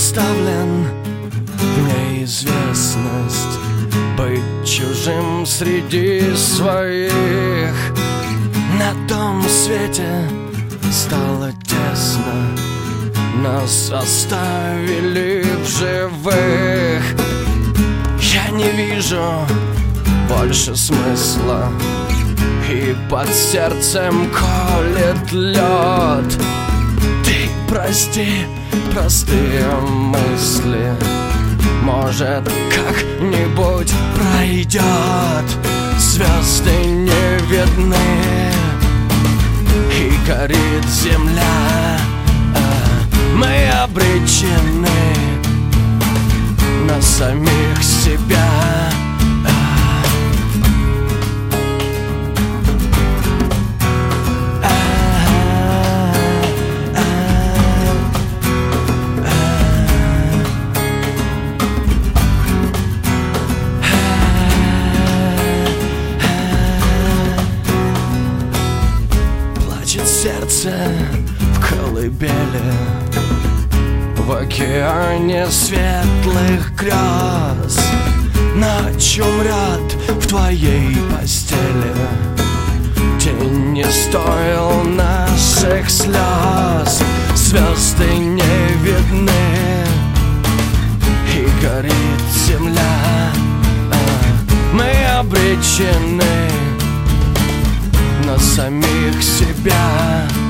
оставлен в неизвестность, быть чужим среди своих. На том свете стало тесно, нас оставили в живых. Я не вижу больше смысла, и под сердцем колет лед. Ты прости простые мысли, может, как-нибудь пройдет. Звезды не видны, и горит земля. Мы обречены на самих себя. Сердце в колыбели, в океане светлых грез. Ночь умрет в твоей постели, день не стоил наших слез. Звезды не видны, и горит земля. Мы обречены на самих себя.